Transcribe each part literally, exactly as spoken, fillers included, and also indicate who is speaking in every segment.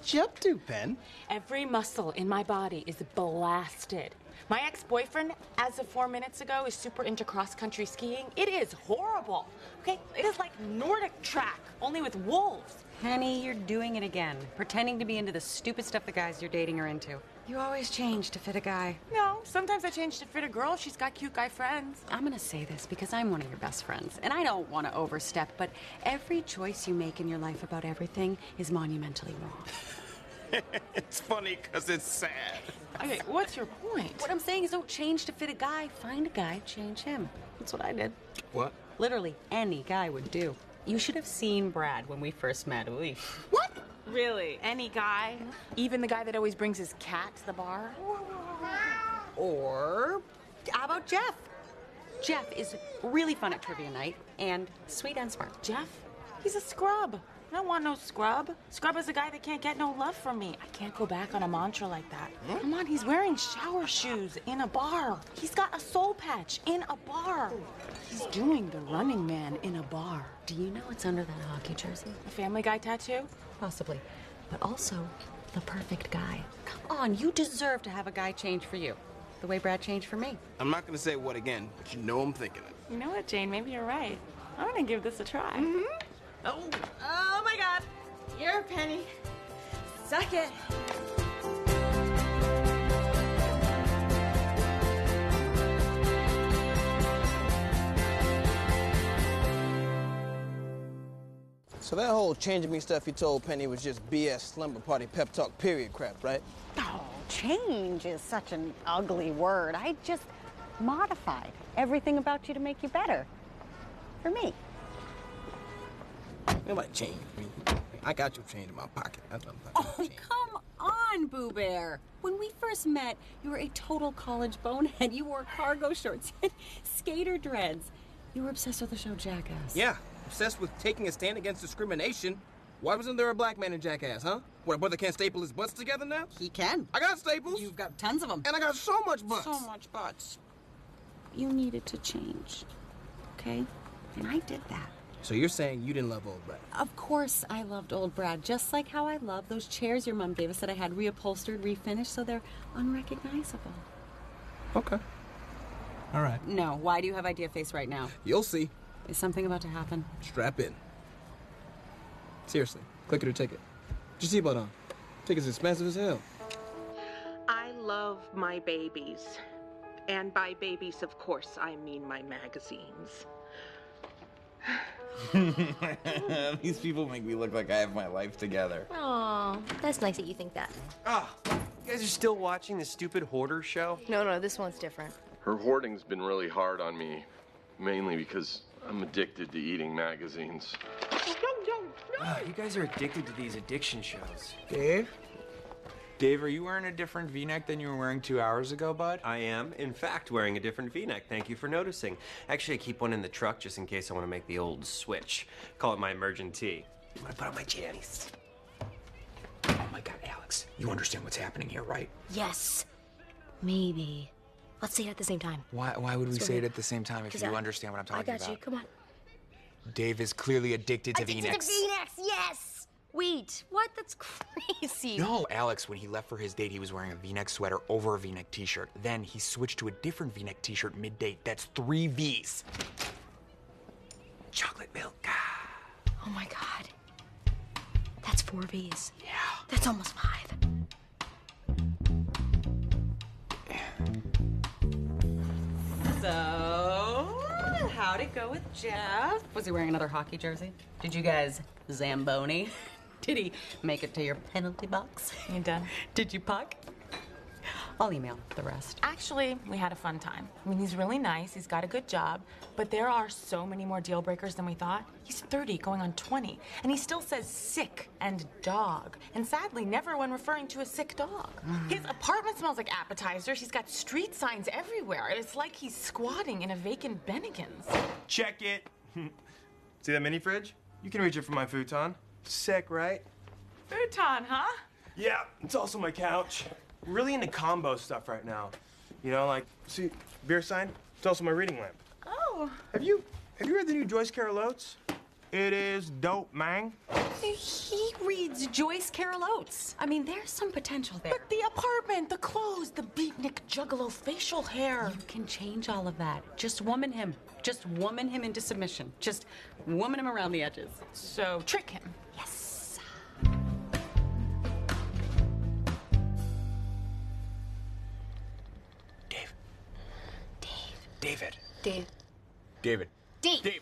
Speaker 1: What you up to, Pen?
Speaker 2: Every muscle in my body is blasted. My ex-boyfriend, as of four minutes ago, is super into cross-country skiing. It is horrible. Okay, it is like Nordic track, only with wolves.
Speaker 3: Honey, you're doing it again. Pretending to be into the stupid stuff the guys you're dating are into. You always change to fit a guy.
Speaker 2: No, sometimes I change to fit a girl if she's got cute guy friends.
Speaker 3: I'm gonna say this because I'm one of your best friends, and I don't want to overstep, but every choice you make in your life about everything is monumentally wrong.
Speaker 1: It's funny because it's sad.
Speaker 2: Okay, what's your point?
Speaker 3: What I'm saying is don't change to fit a guy. Find a guy, change him. That's what I did.
Speaker 1: What?
Speaker 3: Literally, any guy would do. You should have seen Brad when we first met. Oy.
Speaker 2: What? Really? Any guy? Even the guy that always brings his cat to the bar?
Speaker 3: Or how about Jeff? Jeff is really fun at trivia night and sweet and smart.
Speaker 2: Jeff? He's a scrub. I don't want no scrub. Scrub is a guy that can't get no love from me. I can't go back on a mantra like that. Hmm? Come on, he's wearing shower shoes in a bar. He's got a soul patch in a bar. He's doing the Running Man in a bar.
Speaker 3: Do you know what's under that hockey jersey?
Speaker 2: A Family Guy tattoo?
Speaker 3: Possibly. But also, the perfect guy. Come on, you deserve to have a guy change for you. The way Brad changed for me.
Speaker 1: I'm not gonna say what again, but you know I'm thinking it.
Speaker 2: You know what, Jane? Maybe you're right. I'm gonna give this a try.
Speaker 3: Mm-hmm. Oh.
Speaker 4: Oh my God. You're a Penny. Suck it.
Speaker 1: So that whole changing me stuff you told Penny was just B S slumber party pep talk period crap, right?
Speaker 3: Oh, change is such an ugly word. I just modified everything about you to make you better. For me.
Speaker 1: Nobody changed me. I got your change in my pocket. That's what I'm talking about.
Speaker 3: Oh, come on, Boo Bear. When we first met, you were a total college bonehead. You wore cargo shorts and skater dreads. You were obsessed with the show Jackass.
Speaker 1: Yeah, obsessed with taking a stand against discrimination. Why wasn't there a black man in Jackass, huh? What, a brother can't staple his butts together now?
Speaker 3: He can.
Speaker 1: I got staples.
Speaker 3: You've got tons of them.
Speaker 1: And I got so much butts.
Speaker 3: So much butts. You needed to change, okay? And I did that.
Speaker 1: So you're saying you didn't love old Brad?
Speaker 3: Of course I loved old Brad, just like how I love those chairs your mom gave us that I had reupholstered, refinished, so they're unrecognizable.
Speaker 1: Okay. All right.
Speaker 3: No, why do you have idea face right now?
Speaker 1: You'll see.
Speaker 3: Is something about to happen?
Speaker 1: Strap in. Seriously, click it or take it. Put your seatbelt on. Ticket's expensive as hell.
Speaker 5: I love my babies. And by babies, of course, I mean my magazines.
Speaker 6: These people make me look like I have my life together.
Speaker 7: Aw, that's nice that you think that.
Speaker 8: Ah, you guys are still watching the stupid Hoarder show?
Speaker 7: No, no, this one's different.
Speaker 9: Her hoarding's been really hard on me, mainly because I'm addicted to eating magazines.
Speaker 8: Ah, you guys are addicted to these addiction shows.
Speaker 6: Dave? Dave, are you wearing a different V-neck than you were wearing two hours ago, bud?
Speaker 8: I am, in fact, wearing a different V-neck. Thank you for noticing. Actually, I keep one in the truck just in case I want to make the old switch. Call it my emergent tee. I'm gonna put on my jammies.
Speaker 10: Oh my God, Alex, you understand what's happening here, right?
Speaker 7: Yes. Maybe. Let's say it at the same time.
Speaker 10: Why, why would we
Speaker 7: Let's
Speaker 10: say
Speaker 7: go
Speaker 10: it
Speaker 7: ahead.
Speaker 10: at the same time if you
Speaker 7: I,
Speaker 10: understand what I'm talking
Speaker 7: I got
Speaker 10: about?
Speaker 7: you, come on.
Speaker 10: Dave is clearly addicted to
Speaker 7: Addicted
Speaker 10: V-necks.
Speaker 7: to V-necks, yes! Wait, what? That's crazy.
Speaker 10: No, Alex, when he left for his date, he was wearing a V-neck sweater over a V-neck t-shirt. Then he switched to a different V-neck t-shirt mid-date. That's three V's. Chocolate milk.
Speaker 7: Oh my God. That's four V's.
Speaker 10: Yeah.
Speaker 7: That's almost five.
Speaker 3: So, how'd it go with Jeff? Was he wearing another hockey jersey? Did you guys Zamboni? Did he make it to your penalty box?
Speaker 2: You done?
Speaker 3: Did you puck? I'll email the rest.
Speaker 2: Actually, we had a fun time. I mean, he's really nice, he's got a good job, but there are so many more deal breakers than we thought. He's thirty, going on twenty, and he still says sick and dog, and sadly, never when referring to a sick dog. Mm. His apartment smells like appetizers, he's got street signs everywhere, and it's like he's squatting in a vacant Bennigan's.
Speaker 8: Check it. See that mini fridge? You can reach it from my futon. Sick, right?
Speaker 2: Futon, huh?
Speaker 8: Yeah, it's also my couch. I'm really into combo stuff right now. You know, like, see, beer sign? It's also my reading lamp.
Speaker 2: Oh.
Speaker 8: Have you, have you read the new Joyce Carol Oates?
Speaker 11: It is dope, man.
Speaker 3: He reads Joyce Carol Oates. I mean, there's some potential there.
Speaker 2: But the apartment, the clothes, the beatnik juggalo facial hair.
Speaker 3: You can change all of that. Just woman him. Just woman him into submission. Just woman him around the edges.
Speaker 2: So trick him.
Speaker 3: Yes.
Speaker 10: Dave.
Speaker 7: Dave.
Speaker 10: David.
Speaker 7: Dave.
Speaker 10: David.
Speaker 7: Dave.
Speaker 10: Dave.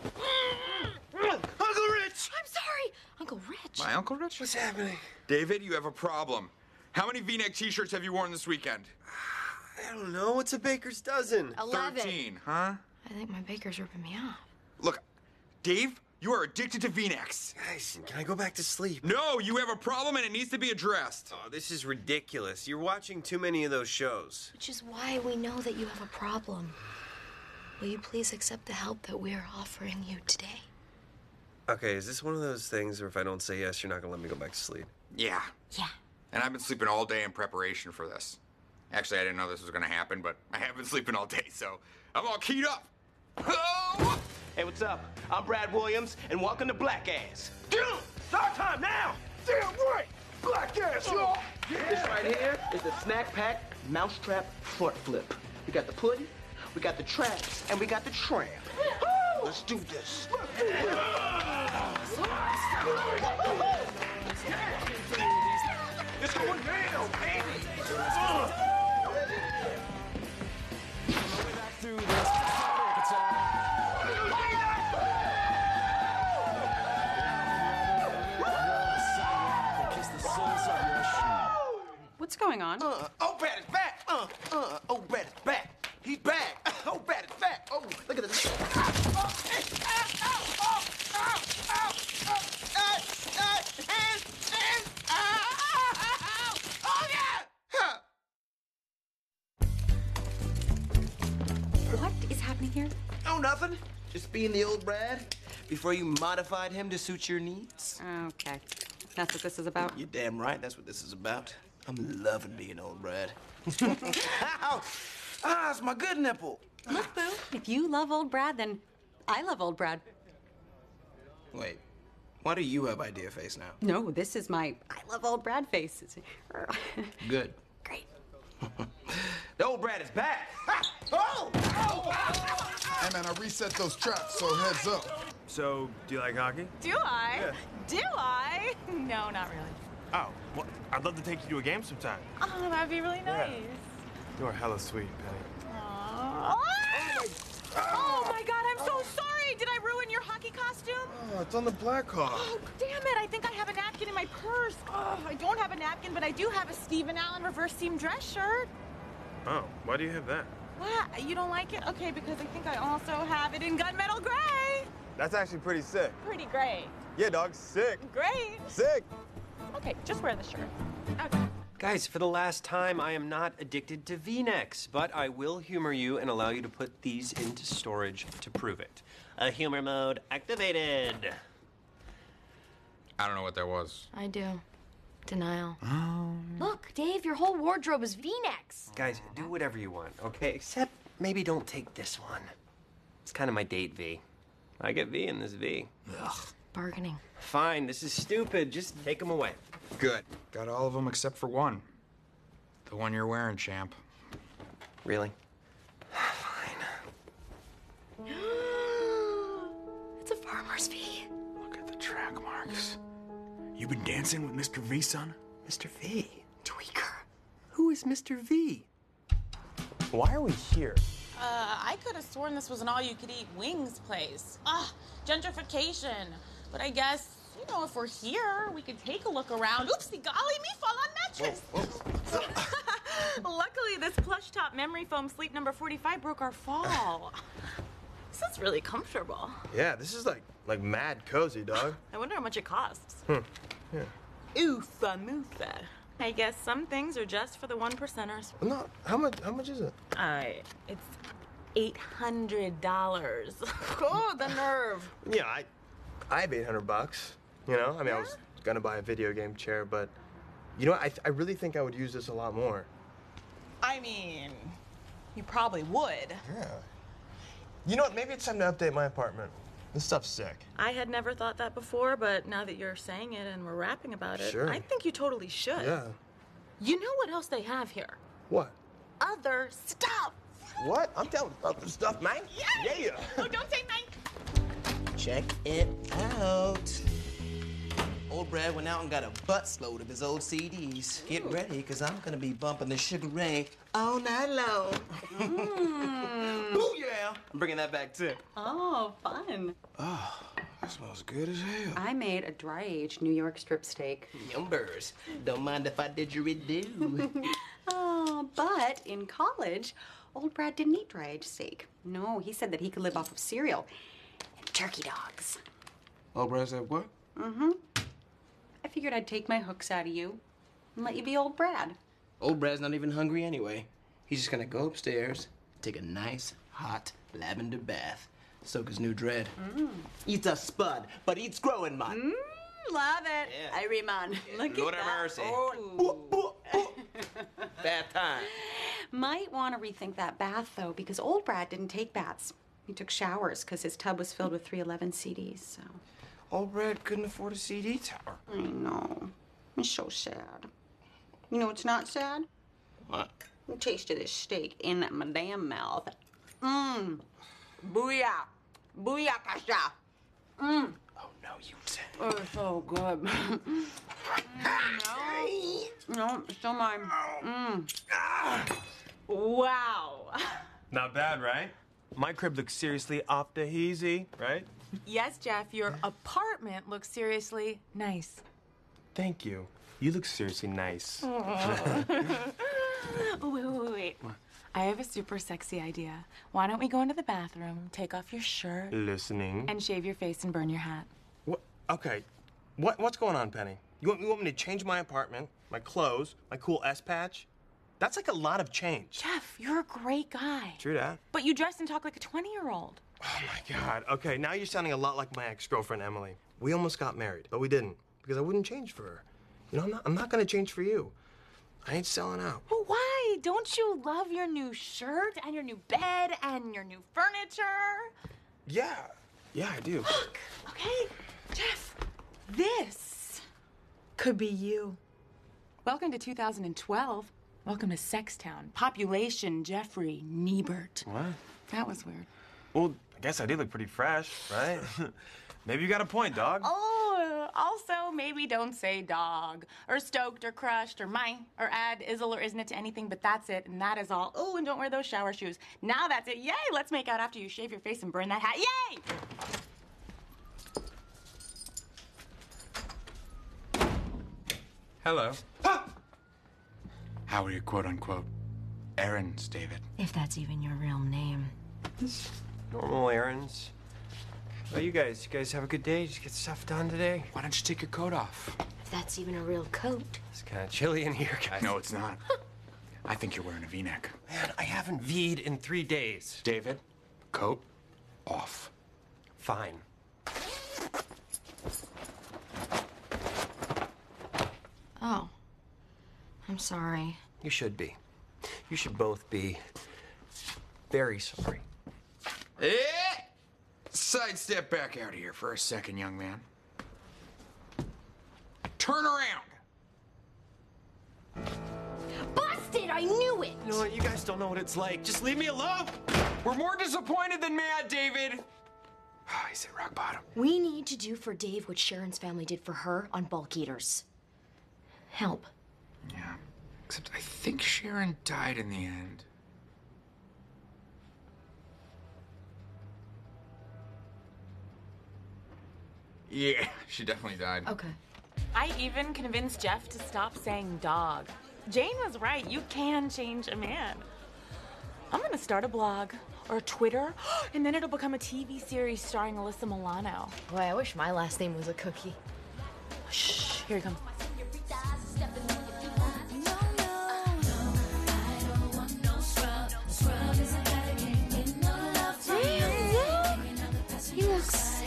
Speaker 11: Uncle Rich!
Speaker 7: I'm sorry, Uncle Rich.
Speaker 10: My Uncle Rich?
Speaker 11: What's happening?
Speaker 10: David, you have a problem. How many V-neck t-shirts have you worn this weekend?
Speaker 8: I don't know. What's a baker's dozen?
Speaker 7: Eleven.
Speaker 10: Thirteen, huh?
Speaker 7: I think my baker's ripping me off.
Speaker 10: Look, Dave, you are addicted to V-necks.
Speaker 8: Guys, can I go back to sleep?
Speaker 10: No, you have a problem and it needs to be addressed.
Speaker 8: Oh, this is ridiculous. You're watching too many of those shows.
Speaker 7: Which is why we know that you have a problem. Will you please accept the help that we are offering you today?
Speaker 8: Okay, is this one of those things where if I don't say yes, you're not gonna let me go back to sleep?
Speaker 10: Yeah.
Speaker 7: Yeah.
Speaker 10: And I've been sleeping all day in preparation for this. Actually, I didn't know this was gonna happen, but I have been sleeping all day, so I'm all keyed up. Oh!
Speaker 11: Hey, what's up? I'm Brad Williams, and welcome to Black Ass. Dude, start time now! Damn right! Black Ass, y'all! This right here is the Snack Pack Mousetrap Front Flip. We got the pudding, we got the traps, and we got the tramp. Let's do this. Let's do this. It's going down, baby! Uh.
Speaker 3: What's going on?
Speaker 11: Uh, oh, Brad is back! Uh, uh, oh, Brad is back! He's back! Oh, Brad is back! Oh, look at this!
Speaker 3: What is happening here?
Speaker 1: Oh, nothing. Just being the old Brad before you modified him to suit your needs.
Speaker 3: Okay. That's what this is about?
Speaker 1: You're damn right that's what this is about. I'm loving being old Brad. Ow! Ah, it's my good nipple.
Speaker 3: Look, Boo, if you love old Brad, then I love old Brad.
Speaker 1: Wait, why do you have idea face now?
Speaker 3: No, this is my I love old Brad face.
Speaker 1: Good.
Speaker 3: Great.
Speaker 1: The old Brad is back.
Speaker 11: Oh! Oh!
Speaker 12: Hey, man, I reset those traps, so heads up.
Speaker 11: So, do you like hockey?
Speaker 2: Do I?
Speaker 11: Yeah.
Speaker 2: Do I? No, not really.
Speaker 11: Oh, well, I'd love to take you to a game sometime.
Speaker 2: Oh, that'd be really nice.
Speaker 11: You're hella sweet, Penny.
Speaker 2: Aww. Oh my God, I'm so sorry. Did I ruin your hockey costume?
Speaker 11: Oh, it's on the Blackhawk.
Speaker 2: Oh, damn it. I think I have a napkin in my purse. Oh, I don't have a napkin, but I do have a Stephen Allen reverse seam dress shirt.
Speaker 11: Oh, why do you have that?
Speaker 2: What? You don't like it? Okay, because I think I also have it in gunmetal gray.
Speaker 11: That's actually pretty sick.
Speaker 2: Pretty great.
Speaker 11: Yeah, dog, sick.
Speaker 2: Great.
Speaker 11: Sick.
Speaker 2: Okay, just wear the shirt. Okay.
Speaker 8: Guys, for the last time, I am not addicted to V-necks, but I will humor you and allow you to put these into storage to prove it. A humor mode activated.
Speaker 10: I don't know what that was.
Speaker 7: I do. Denial. Look, Dave, your whole wardrobe is V-necks.
Speaker 8: Guys, do whatever you want, okay? Except maybe don't take this one. It's kind of my date V. I get V in this V.
Speaker 10: Ugh.
Speaker 7: Bargaining.
Speaker 8: Fine, this is stupid. Just take them away.
Speaker 10: Good. Got all of them except for one. The one you're wearing, champ.
Speaker 8: Really?
Speaker 7: It's a farmer's V.
Speaker 10: Look at the track marks. You been dancing with Mister V, son?
Speaker 8: Mister V?
Speaker 7: Tweaker.
Speaker 8: Who is Mister V?
Speaker 11: Why are we here?
Speaker 2: Uh, I could have sworn this was an all-you-could-eat wings place. Ah, gentrification. But I guess, you know, if we're here, we could take a look around. Oopsie, golly, me fall on mattress.
Speaker 11: Whoa, whoa.
Speaker 2: Luckily, this plush top memory foam sleep number forty-five broke our fall. This is really comfortable.
Speaker 11: Yeah, this is like like mad cozy, dog.
Speaker 2: I wonder how much it costs.
Speaker 11: Hmm. Yeah.
Speaker 2: Oofa moofa. I guess some things are just for the one percenters.
Speaker 11: No, how much? How much is it?
Speaker 2: Uh, it's eight hundred dollars. Oh, the nerve.
Speaker 11: Yeah, I, I have eight hundred bucks. You know, I mean, yeah? I was gonna buy a video game chair, but you know, I I really think I would use this a lot more.
Speaker 2: I mean, you probably would.
Speaker 11: Yeah. You know what? Maybe it's time to update my apartment.
Speaker 13: This stuff's sick.
Speaker 2: I had never thought that before, but now that you're saying it and we're rapping about it,
Speaker 13: Sure.
Speaker 2: I think you totally should.
Speaker 13: Yeah.
Speaker 2: You know what else they have here?
Speaker 13: What?
Speaker 2: Other stuff.
Speaker 11: What? I'm down with other stuff, man.
Speaker 2: Yes.
Speaker 11: Yeah.
Speaker 2: Oh, don't say man.
Speaker 11: Check it out. Old Brad went out and got a buttload of his old C Ds. Get ready, because I'm going to be bumping the Sugar Ray all night long.
Speaker 3: Mm.
Speaker 11: Ooh, yeah. I'm bringing that back, too.
Speaker 3: Oh, fun.
Speaker 11: Oh, that smells good as hell.
Speaker 3: I made a dry-aged New York strip steak.
Speaker 11: Yumbers. Don't mind if I didgeridoo.
Speaker 3: Oh, but in college, old Brad didn't eat dry-aged steak. No, he said that he could live off of cereal and turkey dogs.
Speaker 11: Old Brad said what?
Speaker 3: Mm-hmm. I figured I'd take my hooks out of you and let you be old Brad.
Speaker 11: Old Brad's not even hungry anyway. He's just gonna go upstairs, take a nice, hot lavender bath, soak his new dread.
Speaker 3: Mm.
Speaker 11: Eats a spud, but eats growing mud.
Speaker 3: Mm, love it.
Speaker 11: Yeah.
Speaker 3: Irie-man. Look
Speaker 11: Lord
Speaker 3: at
Speaker 11: have
Speaker 3: that.
Speaker 11: mercy.
Speaker 3: Oh.
Speaker 11: Bath time.
Speaker 3: Might want to rethink that bath, though, because old Brad didn't take baths. He took showers because his tub was filled with three eleven C Ds, so...
Speaker 11: Old Brad couldn't afford a C D tower.
Speaker 3: I know. It's so sad. You know what's not sad?
Speaker 11: What?
Speaker 3: The taste of this steak in my damn mouth. Mmm. Booyah. Booyakasha. Mmm.
Speaker 11: Oh, no, you said.
Speaker 3: Oh, it's so good. no. No, still mine. Mmm. Wow.
Speaker 13: Not bad, right? My crib looks seriously off the heezy, right?
Speaker 2: Yes, Jeff, your apartment looks seriously nice.
Speaker 13: Thank you. You look seriously nice.
Speaker 2: Oh, wait, wait, wait, wait.
Speaker 13: What?
Speaker 2: I have a super sexy idea. Why don't we go into the bathroom, take off your shirt,
Speaker 13: Listening.
Speaker 2: and shave your face and burn your hat?
Speaker 13: What? Okay. What? What's going on, Penny? You want, you want me to change my apartment, my clothes, my cool S patch? That's like a lot of change.
Speaker 2: Jeff, you're a great guy.
Speaker 13: True that.
Speaker 2: But you dress and talk like a twenty-year-old.
Speaker 13: Oh, my God. Okay, now you're sounding a lot like my ex-girlfriend, Emily. We almost got married, but we didn't, because I wouldn't change for her. You know, I'm not, I'm not gonna change for you. I ain't selling out.
Speaker 2: Well, why? Don't you love your new shirt and your new bed and your new furniture?
Speaker 13: Yeah. Yeah, I do.
Speaker 2: Look, okay, Jeff, this could be you. Welcome to two thousand twelve. Welcome to Sextown. Population Jeffrey Niebert.
Speaker 13: What?
Speaker 2: That was weird.
Speaker 13: Well, I guess I do look pretty fresh, right? Maybe you got a point, dog.
Speaker 2: Oh, also, maybe don't say dog, or stoked, or crushed, or my, or add izzle or isn't it to anything, but that's it, and that is all. Oh, and don't wear those shower shoes. Now that's it. Yay, let's make out after you shave your face and burn that hat. Yay!
Speaker 10: Hello. How are your quote-unquote errands, David?
Speaker 7: If that's even your real name.
Speaker 8: Normal errands. Well, you guys, you guys have a good day? Did you get stuff done today?
Speaker 10: Why don't you take your coat off?
Speaker 7: If that's even a real coat.
Speaker 8: It's kind of chilly in here, guys.
Speaker 10: No, it's not. I think you're wearing a V-neck.
Speaker 8: Man, I haven't V'd in three days.
Speaker 10: David, coat off.
Speaker 8: Fine.
Speaker 7: Oh. I'm sorry.
Speaker 8: You should be. You should both be very sorry.
Speaker 10: Eh! Sidestep back out of here for a second, young man. Turn around.
Speaker 7: Busted! I knew it!
Speaker 8: You know what? You guys don't know what it's like. Just leave me alone.
Speaker 6: We're more disappointed than mad, David.
Speaker 10: He's at rock bottom.
Speaker 7: We need to do for Dave what Sharon's family did for her on Bulk Eaters. Help.
Speaker 10: Yeah. Except I think Sharon died in the end. Yeah, she definitely died.
Speaker 7: Okay.
Speaker 2: I even convinced Jeff to stop saying dog. Jane was right. You can change a man. I'm gonna start a blog or Twitter, and then it'll become a T V series starring Alyssa Milano.
Speaker 7: Boy, I wish my last name was a cookie.
Speaker 2: Shh, here he comes.
Speaker 7: He looks sick.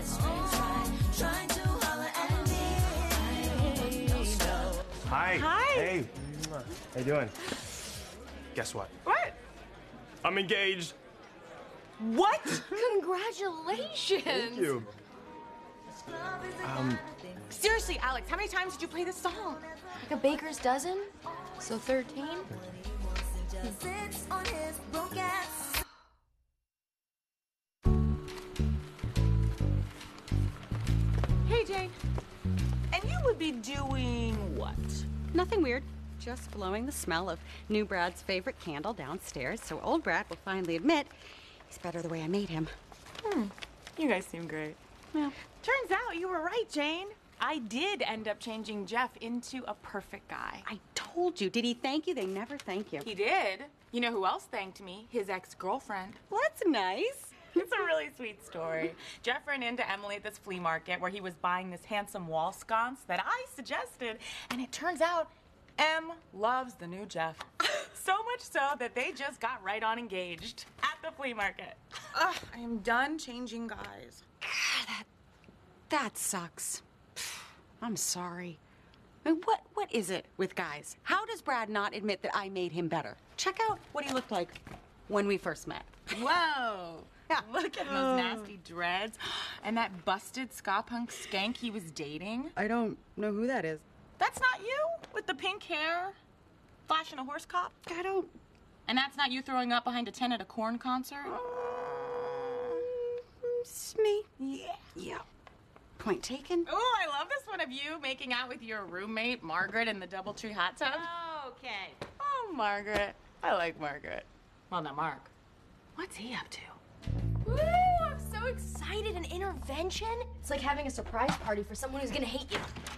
Speaker 13: Hi.
Speaker 2: Hi.
Speaker 13: Hey. How you doing? Guess what?
Speaker 2: What?
Speaker 13: I'm engaged.
Speaker 2: What?
Speaker 7: Congratulations!
Speaker 13: Thank you. Um,
Speaker 2: Seriously, Alex, how many times did you play this song?
Speaker 7: Like a baker's dozen? So thirteen?
Speaker 2: Hey, Jane. And you would be doing what?
Speaker 3: Nothing weird. Just blowing the smell of new Brad's favorite candle downstairs so old Brad will finally admit he's better the way I made him.
Speaker 2: Hmm. You guys seem great.
Speaker 3: Yeah.
Speaker 2: Turns out you were right, Jane. I did end up changing Jeff into a perfect guy.
Speaker 3: I told you. Did he thank you? They never thank you.
Speaker 2: He did. You know who else thanked me? His ex-girlfriend.
Speaker 3: Well, that's nice.
Speaker 2: It's a really sweet story. Jeff ran into Emily at this flea market where he was buying this handsome wall sconce that I suggested, and it turns out Em loves the new Jeff. So much so that they just got right on engaged at the flea market. Ugh, I am done changing guys.
Speaker 3: God, that, that sucks. I'm sorry. I mean, what, what is it with guys? How does Brad not admit that I made him better? Check out what he looked like when we first met.
Speaker 2: Whoa. Look at those nasty dreads and that busted ska punk skank he was dating.
Speaker 3: I don't know who that is.
Speaker 2: That's not you with the pink hair, flashing a horse cop.
Speaker 3: I don't.
Speaker 2: And that's not you throwing up behind a tent at a Korn concert.
Speaker 3: Um, it's me.
Speaker 2: Yeah.
Speaker 3: Yeah. Point taken.
Speaker 2: Oh, I love this one of you making out with your roommate Margaret in the DoubleTree hot tub.
Speaker 3: Okay.
Speaker 2: Oh, Margaret. I like Margaret. Well, not Mark. What's he up to?
Speaker 7: Woo! I'm so excited. An intervention? It's like having a surprise party for someone who's gonna hate you.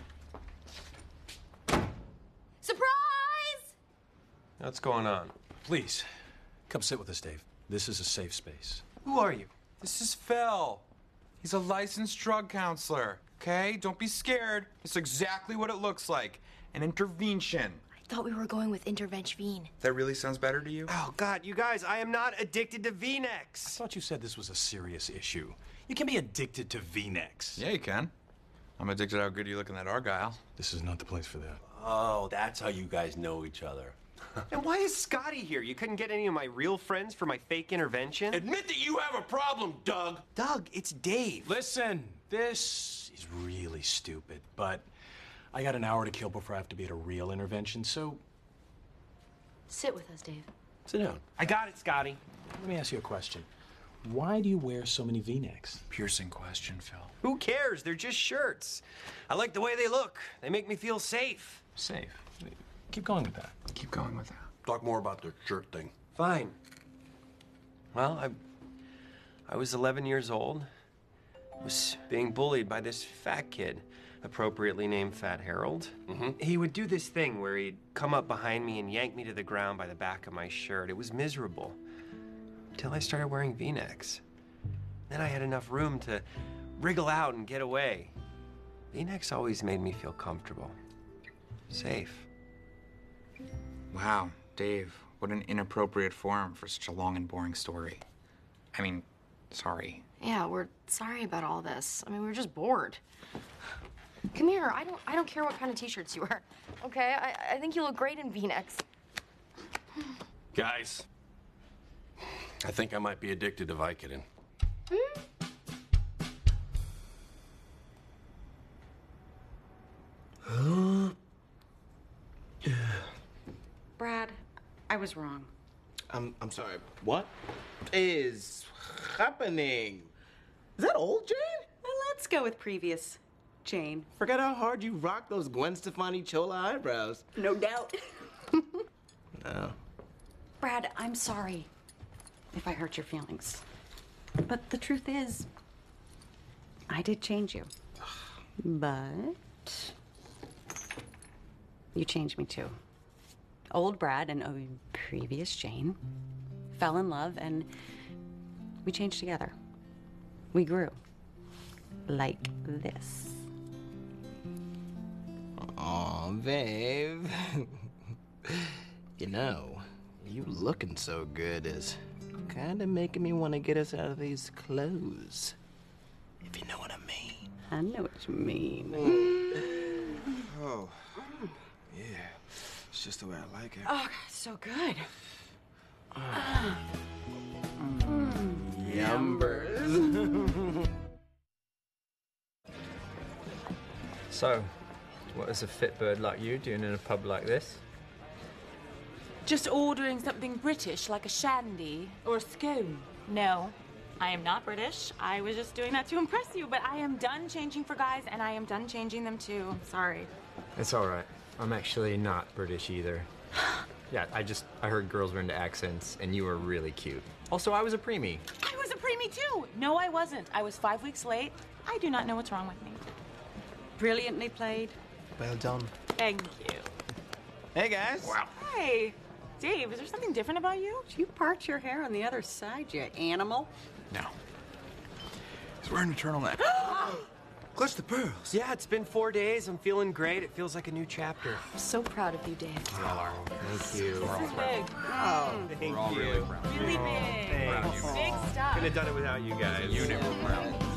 Speaker 7: Surprise!
Speaker 8: What's going on?
Speaker 14: Please, come sit with us, Dave. This is a safe space.
Speaker 6: Who are you? This is Phil. He's a licensed drug counselor, okay? Don't be scared. It's exactly what it looks like. An intervention.
Speaker 7: I thought we were going with Intervention.
Speaker 10: That really sounds better to you?
Speaker 8: Oh, God, you guys, I am not addicted to V-necks.
Speaker 14: I thought you said this was a serious issue. You can be addicted to V-necks.
Speaker 10: Yeah, you can. I'm addicted to how good you look in that Argyle.
Speaker 14: This is not the place for that.
Speaker 8: Oh, that's how you guys know each other. And why is Scotty here? You couldn't get any of my real friends for my fake intervention?
Speaker 11: Admit that you have a problem, Doug.
Speaker 8: Doug, it's Dave.
Speaker 14: Listen, this is really stupid, but I got an hour to kill before I have to be at a real intervention, so...
Speaker 7: Sit with us, Dave.
Speaker 14: Sit down.
Speaker 8: I got it, Scotty.
Speaker 14: Let me ask you a question. Why do you wear so many V-necks?
Speaker 10: Piercing question, Phil.
Speaker 8: Who cares? They're just shirts. I like the way they look. They make me feel safe.
Speaker 14: Safe. Keep going with that.
Speaker 10: Keep going with that.
Speaker 11: Talk more about the shirt thing.
Speaker 8: Fine. Well, I, I was eleven years old. Was being bullied by this fat kid, appropriately named Fat Harold.
Speaker 11: Mm-hmm.
Speaker 8: He would do this thing where he'd come up behind me and yank me to the ground by the back of my shirt. It was miserable. Until I started wearing V-necks. Then I had enough room to wriggle out and get away. V-necks always made me feel comfortable. Safe.
Speaker 10: Wow, Dave, what an inappropriate forum for such a long and boring story. I mean, sorry.
Speaker 7: Yeah, we're sorry about all this. I mean, we were just bored. Come here. I don't I don't care what kind of t-shirts you wear. Okay? I, I think you look great in V-necks.
Speaker 11: Guys, I think I might be addicted to Vicodin.
Speaker 7: Hmm?
Speaker 3: Brad, I was wrong.
Speaker 1: I'm, I'm sorry. What is happening? Is that old Jane?
Speaker 3: Well, let's go with previous Jane.
Speaker 1: Forget how hard you rocked those Gwen Stefani Chola eyebrows.
Speaker 3: No doubt.
Speaker 1: No.
Speaker 3: Brad, I'm sorry if I hurt your feelings. But the truth is, I did change you. But you changed me too. Old Brad and oh, previous Jane fell in love and we changed together. We grew. Like this.
Speaker 1: Aw, babe. You know, you looking so good is kind of making me want to get us out of these clothes. If you know what I mean.
Speaker 3: I know what you mean.
Speaker 13: Oh, yeah. It's just the way I like it.
Speaker 3: Oh, God, so good.
Speaker 13: Mm.
Speaker 1: Yumbers.
Speaker 15: So, what is a fit bird like you doing in a pub like this?
Speaker 2: Just ordering something British, like a shandy or a scone. No, I am not British. I was just doing that to impress you, but I am done changing for guys, and I am done changing them too. I'm sorry.
Speaker 15: It's all right. I'm actually not British either. Yeah, I just, I heard girls were into accents, and you were really cute. Also, I was a preemie.
Speaker 2: I was a preemie too. No, I wasn't. I was five weeks late. I do not know what's wrong with me.
Speaker 3: Brilliantly played.
Speaker 1: Well done.
Speaker 2: Thank you.
Speaker 1: Hey, guys.
Speaker 10: Wow.
Speaker 2: Hey, Dave, is there something different about you?
Speaker 3: Did you part your hair on the other side, you animal?
Speaker 10: No. He's wearing a turtleneck.
Speaker 8: Clutch the pearls. Yeah, it's been four days. I'm feeling great. It feels like a new chapter.
Speaker 7: I'm so proud of you, Dave.
Speaker 10: We all are.
Speaker 8: Thank you.
Speaker 10: We're all
Speaker 2: This is
Speaker 10: proud.
Speaker 2: big.
Speaker 8: Oh, thank
Speaker 10: We're all
Speaker 8: you.
Speaker 10: really proud.
Speaker 2: Really big.
Speaker 8: Thanks.
Speaker 2: Big stuff.
Speaker 8: Couldn't have done it without you guys.
Speaker 10: You never proud.